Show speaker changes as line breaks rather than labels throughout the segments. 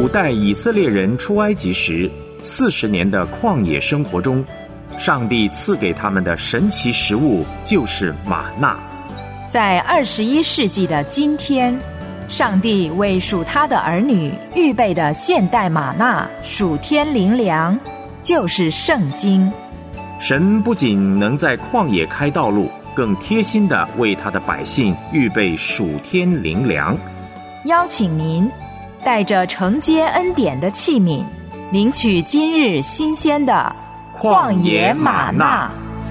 古代以色列人出埃及时40年的旷野生活中，上帝赐给他们的神奇食物就是玛纳。
在21世纪的今天，上帝为属他的儿女预备的现代玛纳属天灵粮，就是圣经。
神不仅能在旷野开道路，更贴心地为他的百姓预备属天灵粮。
邀请您带着承接恩典的器皿，领取今日新鲜的旷野玛纳。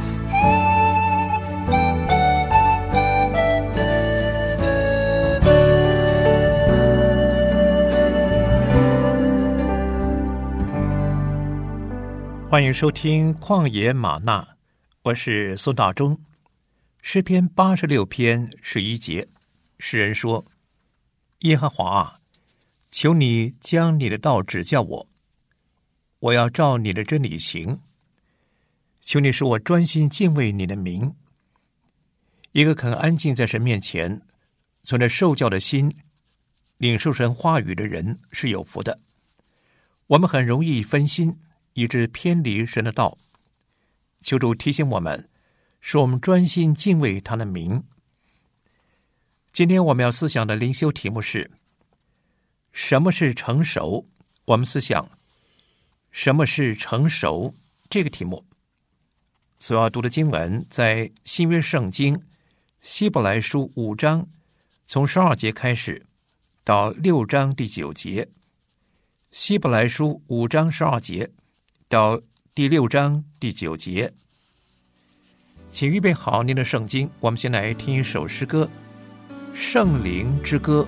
欢迎收听旷野玛纳，我是孙大中。诗篇86篇11节，诗人说：耶和华啊，求你将你的道指教我，我要照你的真理行。求你使我专心敬畏你的名。一个肯安静在神面前，存着受教的心，领受神话语的人是有福的。我们很容易分心，以致偏离神的道。求主提醒我们，使我们专心敬畏他的名。今天我们要思想的灵修题目是：什么是成熟？我们思想什么是成熟这个题目。所要读的经文在新约圣经希伯来书5章从12节开始到6章第9节。希伯来书5章12节到第6章第9节。请预备好您的圣经，我们先来听一首诗歌《圣灵之歌》。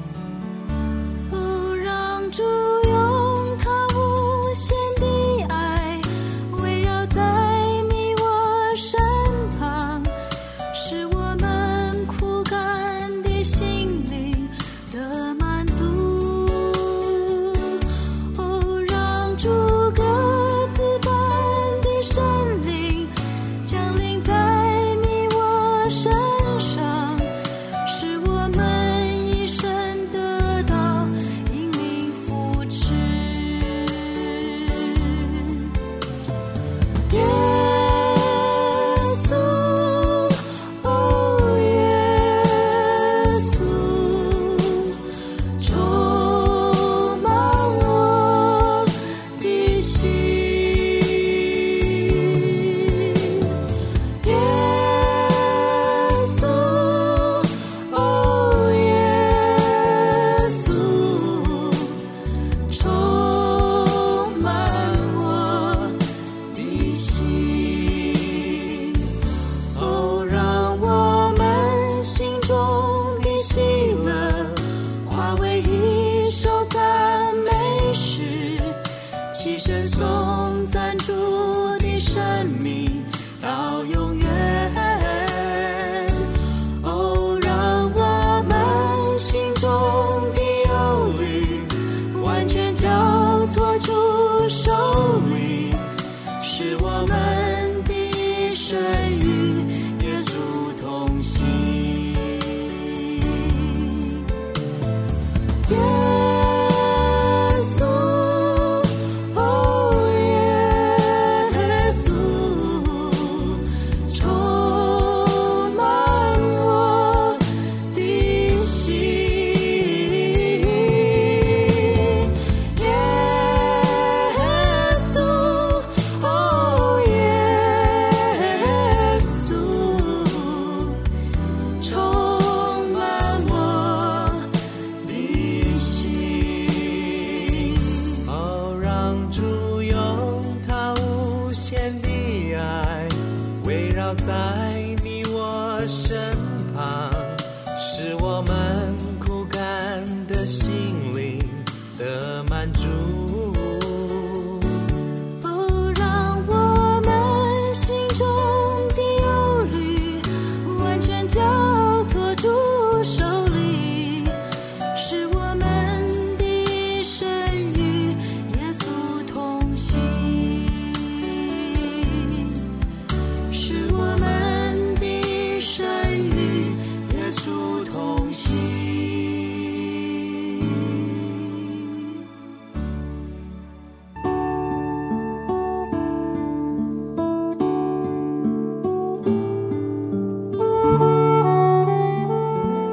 让主用他无限的爱围绕在你我身旁，使我们枯干的心灵得满足。让主鸽子般的神灵降临在你我身上，使我们一生得到引领扶持。耶稣，哦耶稣，充满我的心。耶稣，哦耶稣，充满我的心。让我们心中的喜乐化为一首赞美诗，齐声颂赞主的生命到永远。让我们心中的忧虑完全交托主手里，使我们的一生与耶稣同行。耶稣，哦耶稣，充满我的心。耶稣，哦耶稣，充满我的心。让主用他无限的爱围绕在你我身旁，使我们枯干的心灵得满足。让我们心中的忧虑完全交托主手里，使我们的一生与耶稣同行，使我们的一生与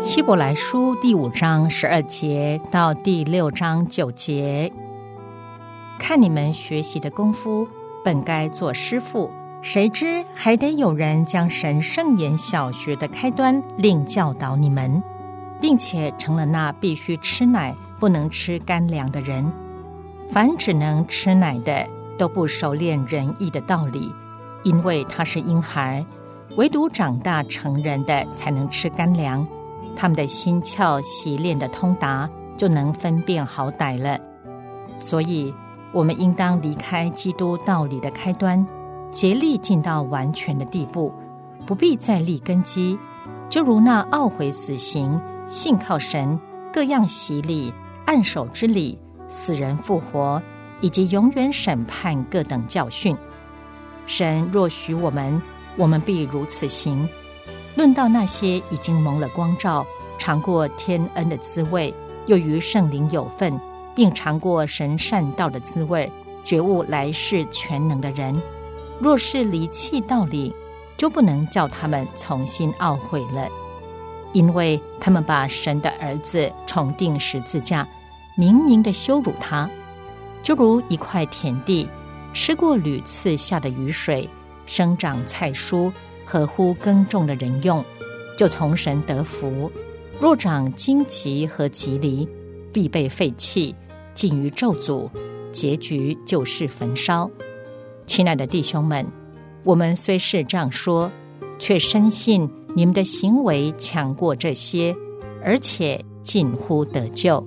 希伯来书第5章12节到第6章9节，看你们学习的功夫，本该做师傅，谁知还得有人将神圣言小学的开端另教导你们，并且成了那必须吃奶不能吃干粮的人。凡只能吃奶的，都不熟练仁义的道理，因为他是婴孩；唯独长大成人的才能吃干粮，他们的心窍习练的通达，就能分辨好歹了。所以我们应当离开基督道理的开端，竭力进到完全的地步，不必再立根基，就如那懊悔死刑、信靠神、各样洗礼、按手之礼、死人复活，以及永远审判各等教训。神若许我们，我们必如此行。论到那些已经蒙了光照，尝过天恩的滋味，又与圣灵有份，并尝过神善道的滋味，觉悟来世全能的人，若是离弃道理，就不能叫他们重新懊悔了，因为他们把神的儿子重钉十字架，明明地羞辱他，就如一块田地，吃过屡次下的雨水，生长菜蔬，合乎耕种的人用，就从神得福；若长荆棘和棘藜，必被废弃，尽于咒诅，结局就是焚烧。亲爱的弟兄们，我们虽是这样说，却深信你们的行为强过这些，而且近乎得救。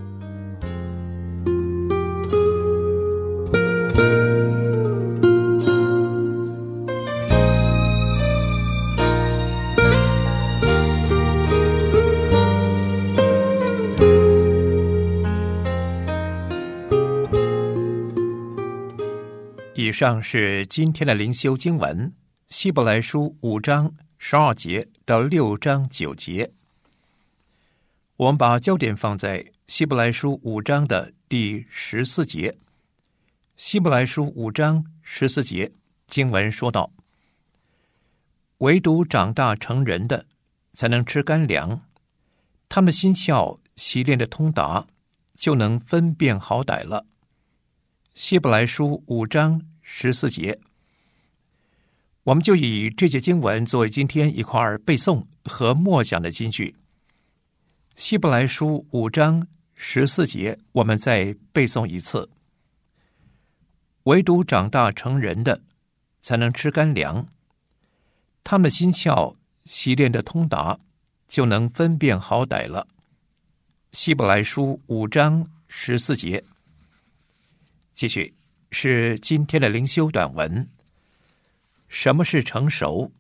以上是今天的灵修经文，希伯来书5章12节到6章9节。我们把焦点放在希伯来书5章的第14节。希伯来书5章14节经文说道：唯独长大成人的才能吃干粮，他们的心窍习练的通达，就能分辨好歹了。希伯来书5章14节，我们就以这节经文作为今天一块背诵和默想的金句。希伯来书5章14节，我们再背诵一次：唯独长大成人的才能吃干粮，他们的心窍习练的通达，就能分辨好歹了。希伯来书5章14节。继续是今天的灵修短文。什么是成熟？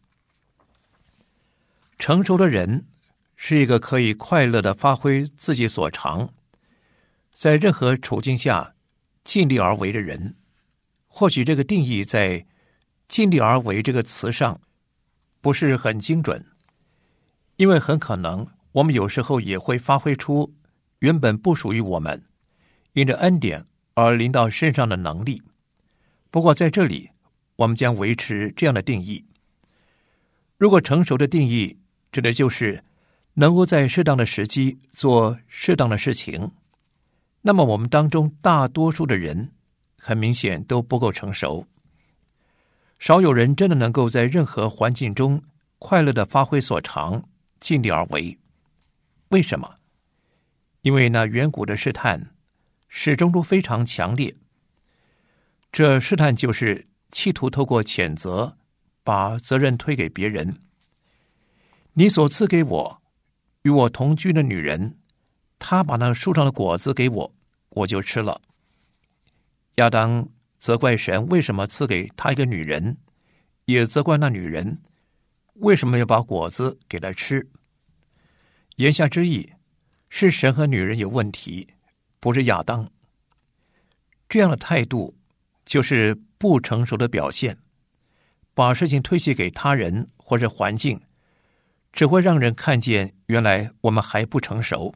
成熟的人是一个可以快乐地发挥自己所长，在任何处境下尽力而为的人。或许这个定义在尽力而为这个词上不是很精准，因为很可能我们有时候也会发挥出原本不属于我们因着恩典而临到身上的能力。不过在这里我们将维持这样的定义。如果成熟的定义指的就是能够在适当的时机做适当的事情，那么我们当中大多数的人很明显都不够成熟。少有人真的能够在任何环境中快乐地发挥所长，尽力而为。为什么？因为那远古的试探始终都非常强烈。这试探就是企图透过谴责把责任推给别人。你所赐给我与我同居的女人，她把那树上的果子给我，我就吃了。亚当责怪神为什么赐给他一个女人，也责怪那女人为什么要把果子给他吃。言下之意是神和女人有问题，不是亚当。这样的态度就是不成熟的表现，把事情推卸给他人或者环境，只会让人看见原来我们还不成熟。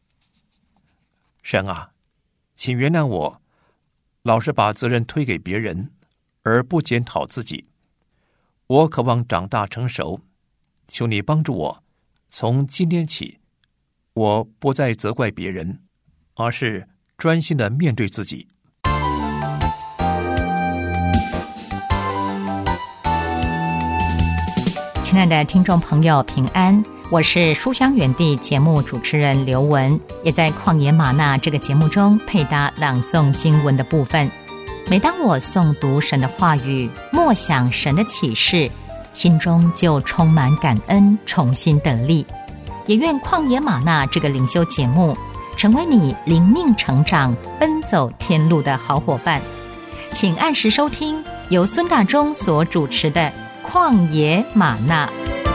神啊，请原谅我老是把责任推给别人，而不检讨自己。我渴望长大成熟，求你帮助我，从今天起我不再责怪别人，而是专心的面对自己。
亲爱的听众朋友，平安，我是书香园地节目主持人刘雯，也在旷野吗哪这个节目中配搭朗诵经文的部分。每当我诵读神的话语，默想神的启示，心中就充满感恩，重新得力。也愿旷野吗哪这个灵修节目成为你灵命成长、奔走天路的好伙伴。请按时收听由孙大中所主持的旷野吗哪。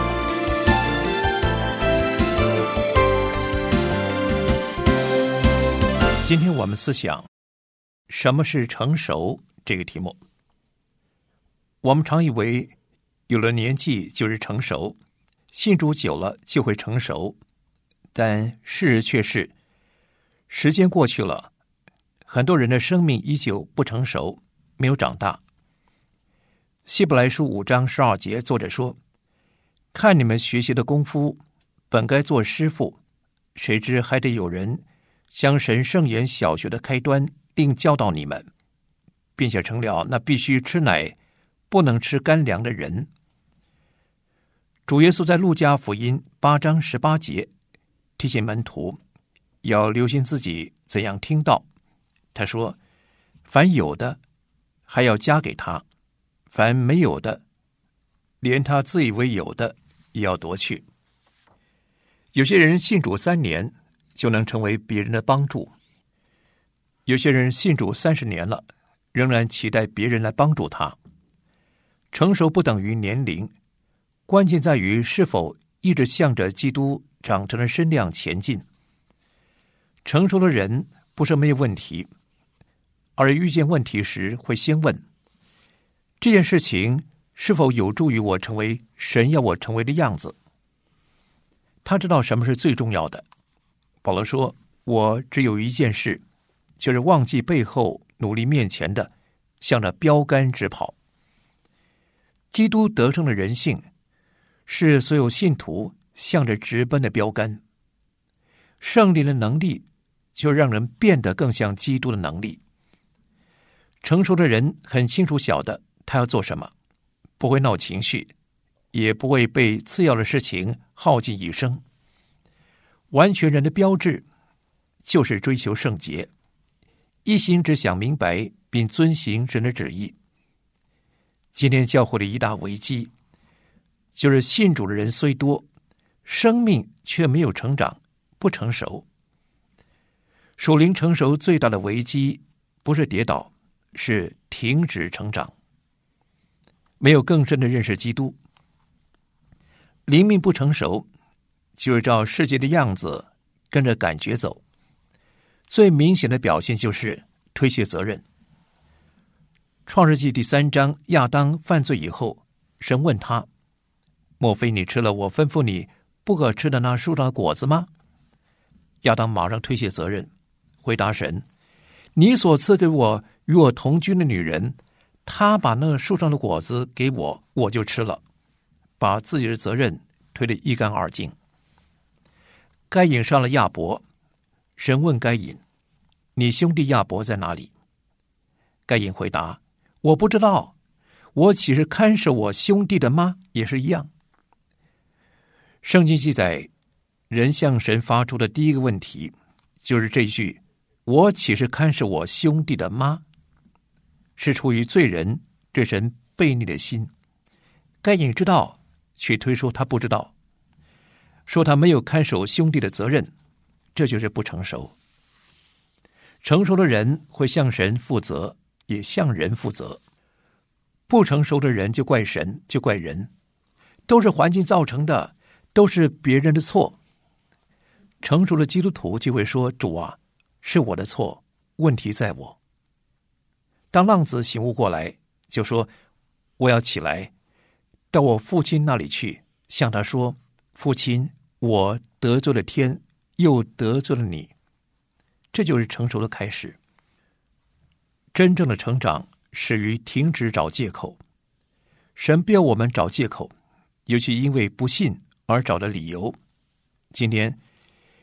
今天我们思想什么是成熟这个题目。我们常以为有了年纪就是成熟，信主久了就会成熟，但事实却是时间过去了，很多人的生命依旧不成熟，没有长大。希伯来书5章12节，作者说：看你们学习的功夫，本该做师傅，谁知还得有人将神圣言小学的开端另教导你们，并且成了那必须吃奶不能吃干粮的人。主耶稣在路加福音8章18节提醒门徒要留心自己怎样听到。他说：凡有的还要加给他，凡没有的连他自以为有的也要夺去。有些人信主3年就能成为别人的帮助，有些人信主30年了，仍然期待别人来帮助他。成熟不等于年龄，关键在于是否一直向着基督长成的身量前进。成熟的人不是没有问题，而遇见问题时会先问：这件事情是否有助于我成为神要我成为的样子？他知道什么是最重要的。保罗说：我只有一件事，就是忘记背后，努力面前的，向着标杆直跑。基督得胜的人性是所有信徒向着直奔的标杆。圣灵的能力就让人变得更像基督的能力。成熟的人很清楚晓得他要做什么，不会闹情绪，也不会被次要的事情耗尽一生。完全人的标志就是追求圣洁，一心只想明白并遵行神的旨意。今天教会的一大危机就是信主的人虽多，生命却没有成长，不成熟。属灵成熟最大的危机不是跌倒，是停止成长，没有更深的认识基督。灵命不成熟，就是照世界的样子跟着感觉走。最明显的表现就是推卸责任。创世纪第3章，亚当犯罪以后，神问他：莫非你吃了我吩咐你不可吃的那树上的果子吗？亚当马上推卸责任，回答神：你所赐给我与我同居的女人，她把那树上的果子给我，我就吃了，把自己的责任推得一干二净。该隐杀了亚伯，神问该隐：你兄弟亚伯在哪里？该隐回答：我不知道，我岂是看守我兄弟的吗？也是一样。圣经记载，人向神发出的第一个问题就是这句：我岂是看守我兄弟的吗？是出于罪人对神悖逆的心。该隐知道，却推说他不知道，说他没有看守兄弟的责任，这就是不成熟。成熟的人会向神负责，也向人负责。不成熟的人就怪神，就怪人，都是环境造成的，都是别人的错。成熟的基督徒就会说：主啊，是我的错，问题在我。当浪子醒悟过来，就说：我要起来到我父亲那里去，向他说：父亲，我得罪了天，又得罪了你。这就是成熟的开始。真正的成长始于停止找借口。神不要我们找借口，尤其因为不信而找的理由。今天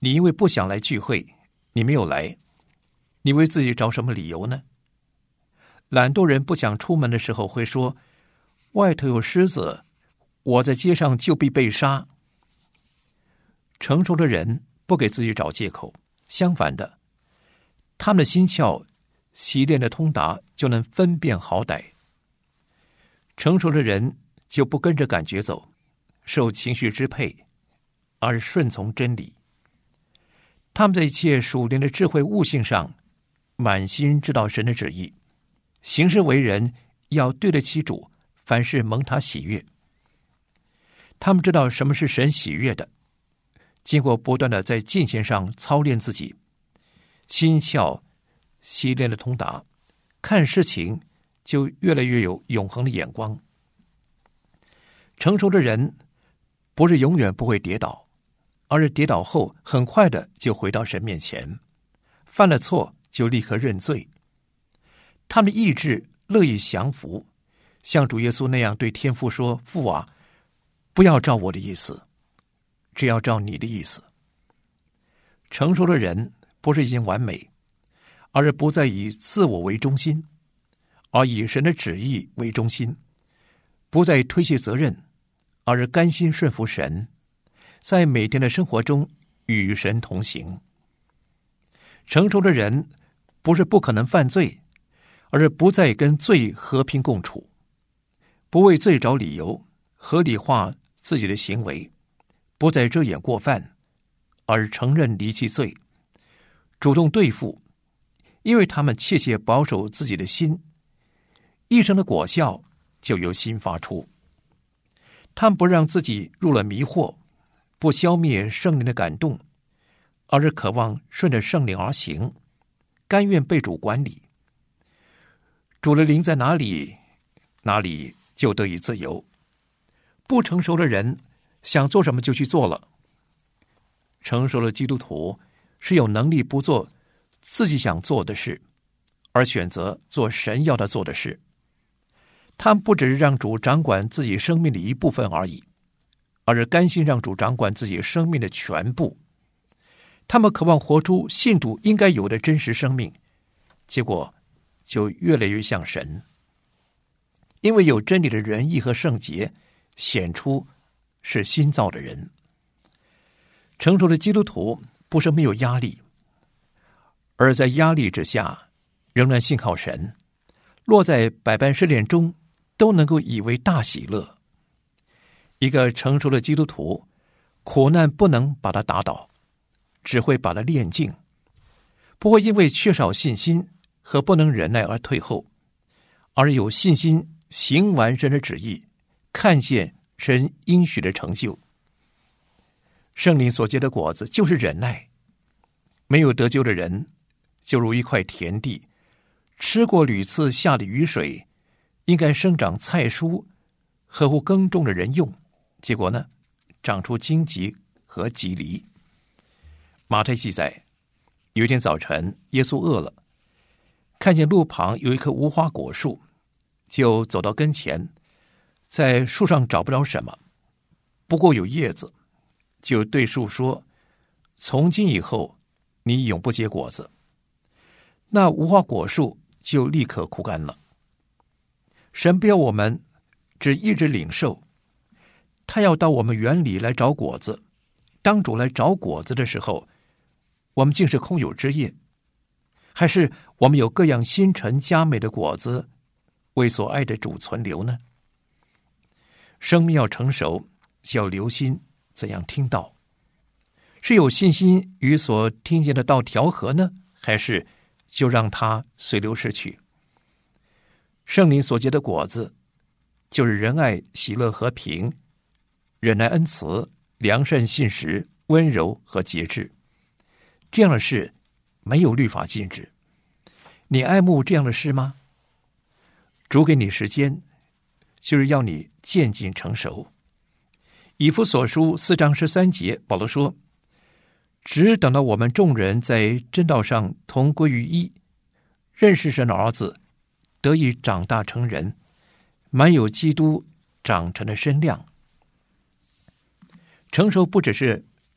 你因为不想来聚会，你没有来，你为自己找什么理由呢？懒惰人不想出门的时候会说，外头有狮子，我在街上就必被杀。成熟的人不给自己找借口，相反的，他们的心窍习练的通达，就能分辨好歹。成熟的人就不跟着感觉走，受情绪支配，而顺从真理。他们在一切属灵的智慧悟性上，满心知道神的旨意，行事为人要对得起主，凡事蒙他喜悦。他们知道什么是神喜悦的，经过不断的在敬虔上操练自己，心窍习练的通达，看事情就越来越有永恒的眼光。成熟的人不是永远不会跌倒，而是跌倒后很快的就回到神面前，犯了错就立刻认罪。他们的意志乐意降服，像主耶稣那样对天父说，父啊，不要照我的意思，只要照你的意思。成熟的人不是已经完美，而是不再以自我为中心，而以神的旨意为中心，不再推卸责任，而是甘心顺服神，在每天的生活中与神同行。成熟的人不是不可能犯罪，而是不再跟罪和平共处，不为罪找理由，合理化自己的行为，不再遮掩过犯，而承认离弃罪，主动对付，因为他们切切保守自己的心，一生的果效就由心发出。他们不让自己入了迷惑，不消灭圣灵的感动，而是渴望顺着圣灵而行，甘愿被主管理。主的灵在哪里，哪里就得以自由。不成熟的人想做什么就去做了。成熟的基督徒是有能力不做自己想做的事，而选择做神要他做的事。他们不只是让主掌管自己生命的一部分而已，而是甘心让主掌管自己生命的全部。他们渴望活出信主应该有的真实生命，结果就越来越像神。因为有真理的仁义和圣洁显出是新造的人。成熟的基督徒不是没有压力，而在压力之下仍然信靠神，落在百般试炼中都能够以为大喜乐。一个成熟的基督徒，苦难不能把他打倒，只会把他炼净，不会因为缺少信心和不能忍耐而退后，而有信心行完神的旨意，看见神应许的成就。圣灵所结的果子就是忍耐。没有得救的人就如一块田地，吃过屡次下的雨水，应该生长菜蔬，合乎耕种的人用，结果呢，长出荆棘和棘藜。马太记载，有一天早晨，耶稣饿了，看见路旁有一棵无花果树，就走到跟前，在树上找不着什么，不过有叶子，就对树说，从今以后你永不结果子。那无花果树就立刻枯干了。神不要我们只一直领受，他要到我们园里来找果子。当主来找果子的时候，我们竟是空有枝叶，还是我们有各样新陈佳美的果子为所爱的主存留呢？生命要成熟，需要留心怎样听道，是有信心与所听见的道调和呢，还是就让它随流逝去？圣灵所结的果子就是仁爱、喜乐、和平、忍耐、恩慈、良善、信实、温柔和节制。这样的事没有律法禁止。你爱慕这样的事吗？主给你时间，就是要你渐进成熟。以弗所书4章13节，保罗说，只等到我们众人在真道上同归于一，认识神的儿子，得以长大成人，满有基督长成的身量。成熟不只是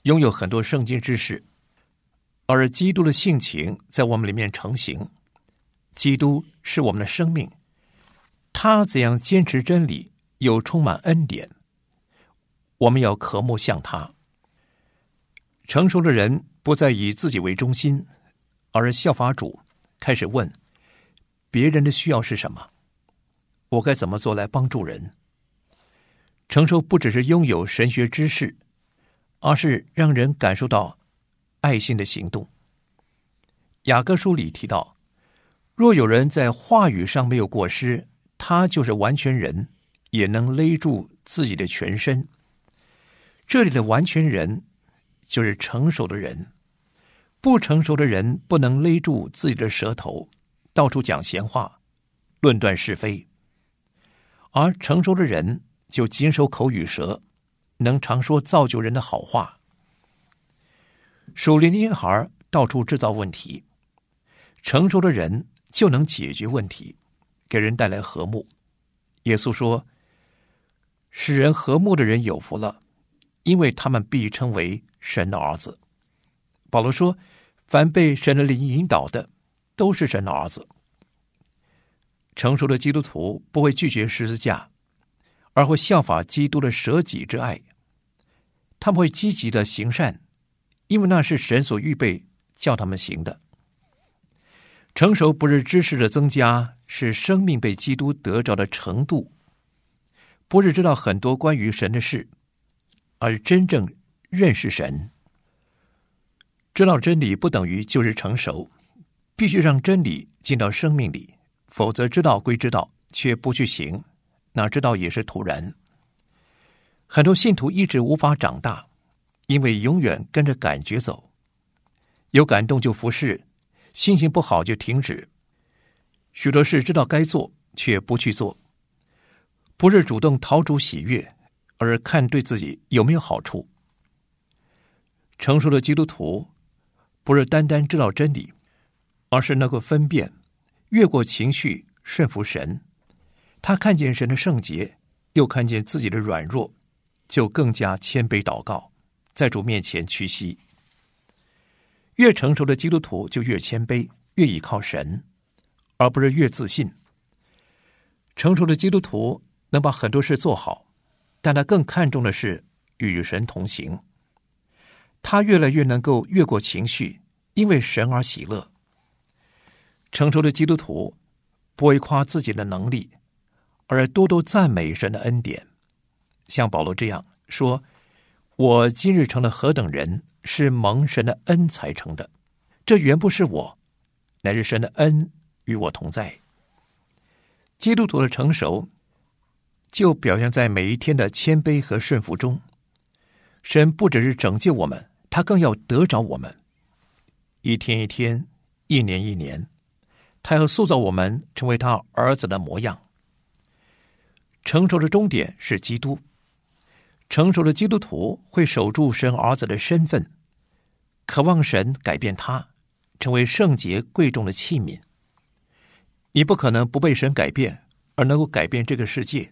拥有很多圣经知识，而基督的性情在我们里面成型。基督是我们的生命，他怎样坚持真理，又充满恩典，我们要渴慕像他。成熟的人不再以自己为中心，而效法主，开始问别人的需要是什么，我该怎么做来帮助人。成熟不只是拥有神学知识，而是让人感受到爱心的行动。雅各书里提到，若有人在话语上没有过失，他就是完全人，也能勒住自己的全身。这里的完全人就是成熟的人，不成熟的人不能勒住自己的舌头，到处讲闲话，论断是非。而成熟的人就谨守口与舌，能常说造就人的好话。属灵的婴孩到处制造问题，成熟的人就能解决问题，给人带来和睦。耶稣说，使人和睦的人有福了，因为他们必称为神的儿子。保罗说，凡被神的灵引导的，都是神的儿子。成熟的基督徒不会拒绝十字架，而会效法基督的舍己之爱。他们会积极的行善，因为那是神所预备叫他们行的。成熟不是知识的增加，是生命被基督得着的程度。不是知道很多关于神的事，而真正认识神。知道真理不等于就是成熟，必须让真理进到生命里，否则知道归知道，却不去行，那知道也是徒然。很多信徒一直无法长大，因为永远跟着感觉走，有感动就服侍，心情不好就停止。许多事知道该做，却不去做，不是主动讨主喜悦，而看对自己有没有好处。成熟的基督徒不是单单知道真理，而是能够分辨，越过情绪，顺服神。他看见神的圣洁，又看见自己的软弱，就更加谦卑祷告，在主面前屈膝。越成熟的基督徒就越谦卑，越倚靠神，而不是越自信。成熟的基督徒能把很多事做好，但他更看重的是与神同行。他越来越能够越过情绪，因为神而喜乐。成熟的基督徒不会夸自己的能力，而多多赞美神的恩典。像保罗这样说，我今日成了何等人，是蒙神的恩才成的，这原不是我，乃是神的恩与我同在。基督徒的成熟就表现在每一天的谦卑和顺服中。神不只是拯救我们，他更要得着我们。一天一天，一年一年，他要塑造我们成为他儿子的模样。成熟的终点是基督。成熟的基督徒会守住神儿子的身份，渴望神改变他，成为圣洁贵重的器皿。你不可能不被神改变，而能够改变这个世界。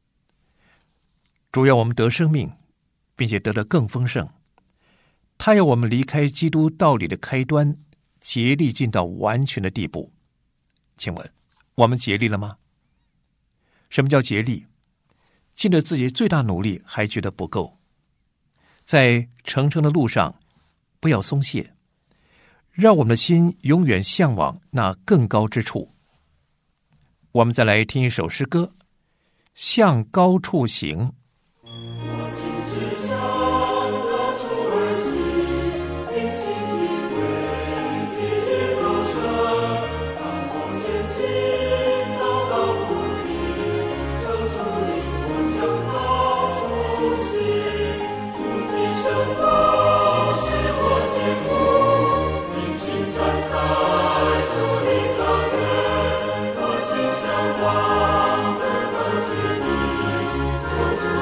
主要我们得生命，并且得得更丰盛。他要我们离开基督道理的开端，竭力进到完全的地步。请问，我们竭力了吗？什么叫竭力？尽了自己最大努力还觉得不够。在成圣的路上，不要松懈，让我们的心永远向往那更高之处。我们再来听一首诗歌，向高处行。
就是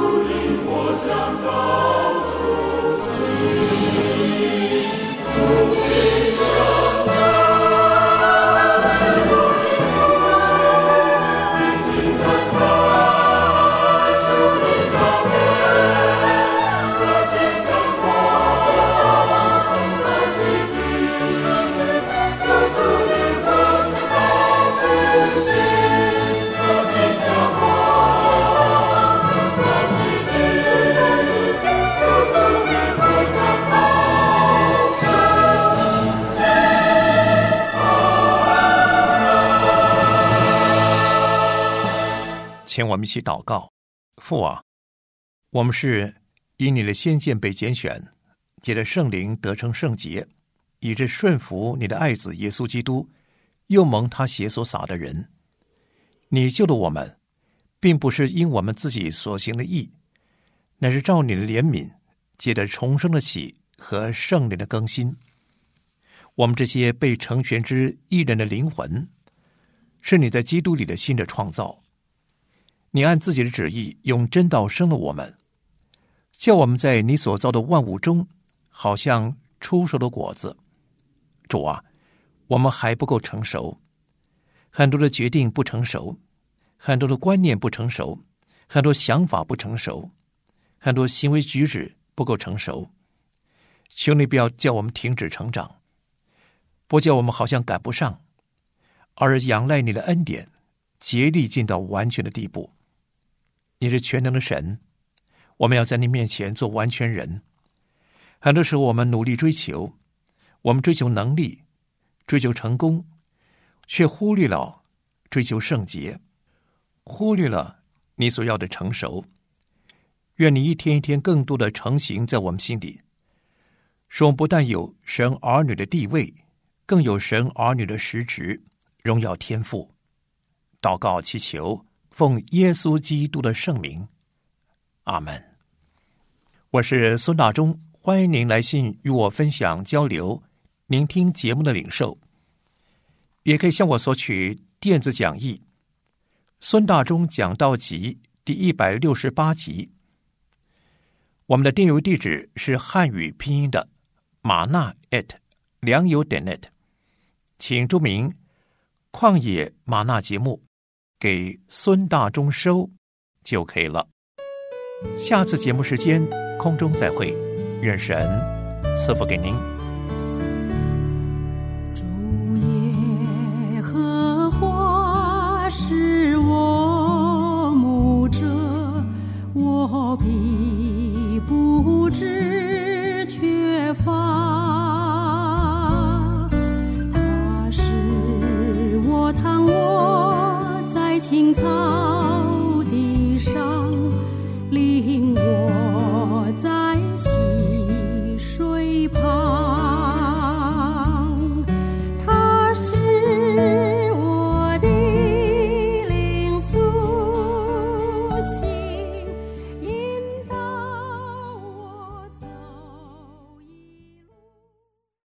请我们一起祷告。父啊，我们是因你的先见被拣选，借着圣灵得成圣洁，以致顺服你的爱子耶稣基督，又蒙他血所洒的人。你救了我们，并不是因我们自己所行的义，乃是照你的怜悯，借着重生的喜和圣灵的更新。我们这些被成全之义人的灵魂，是你在基督里的新的创造。你按自己的旨意用真道生了我们，叫我们在你所造的万物中好像出熟的果子。主啊，我们还不够成熟，很多的决定不成熟，很多的观念不成熟，很多想法不成熟，很多行为举止不够成熟。求你不要叫我们停止成长，不叫我们好像赶不上，而仰赖你的恩典，竭力进到完全的地步。你是全能的神，我们要在你面前做完全人。很多时候我们努力追求，我们追求能力，追求成功，却忽略了追求圣洁，忽略了你所要的成熟。愿你一天一天更多的成型在我们心里，使我们不但有神儿女的地位，更有神儿女的实质，荣耀天父。祷告祈求，奉耶稣基督的圣名，阿门。我是孙大中，欢迎您来信与我分享交流您听节目的领受，也可以向我索取电子讲义孙大中讲道集第168集。我们的电邮地址是汉语拼音的玛纳良友.net， 请注明旷野玛纳节目给孙大中收就可以了。下次节目时间空中再会，愿神赐福给您。
主耶和华是我牧者，我必不致缺乏。